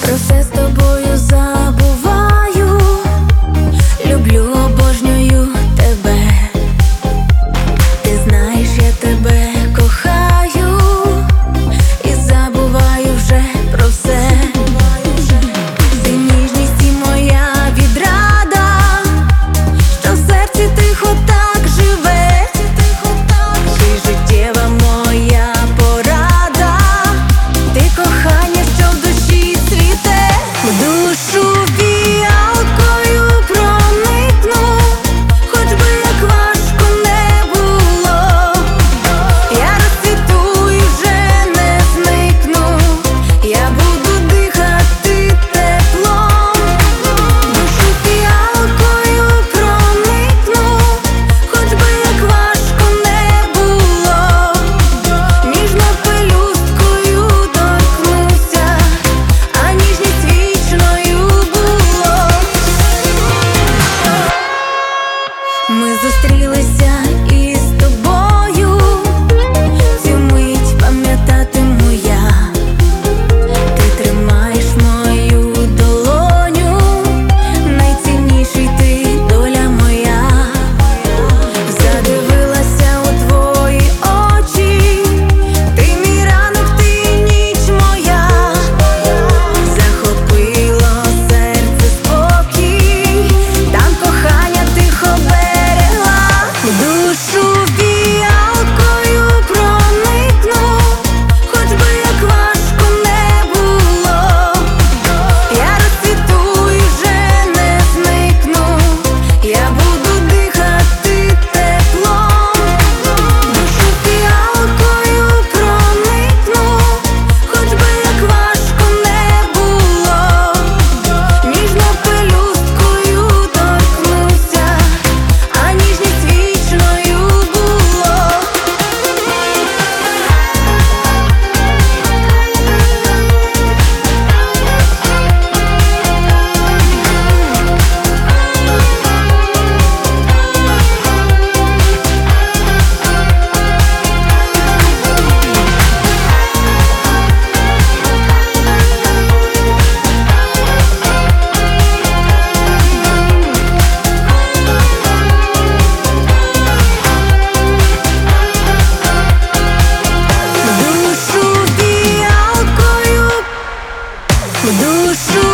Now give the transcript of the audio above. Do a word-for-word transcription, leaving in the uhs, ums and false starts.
Про все з тобою забуваю, люблю, обожнюю тебе. Ти знаєш, я тебе кохаю і забуваю вже про все. Ти ніжність і моя відрада, що в серці тихо так живе. Ти життєва моя порада, ти кохання, що в душі цвіте. В душу фіалкою проникну, хоч би як важко не було. Я розцвіту і вже не зникну, я буду дихати теплом. В душу фіалкою проникну, хоч би як важко не було. Ніжно пелюсткою торкнуся, а ніжність вічною було. Ми зустрілися із тобою, цю мить пам'ятатиму я. Ти тримаєш мою долоню, найцінніший ти, доля моя. Задивилася у твої очі, ти мій ранок, ти ніч моя. Захопило серце спокій, там кохання тихо берегла. В душу фіалкою проникну, хоч би як важко не було. Я розцвіту і вже не зникну, я буду дихати теплом. В душу фіалкою проникну, хоч би як важко не було. Ніжно пелюсткою торкнуся, а ніжність вічною було. Душу фіалкою, душу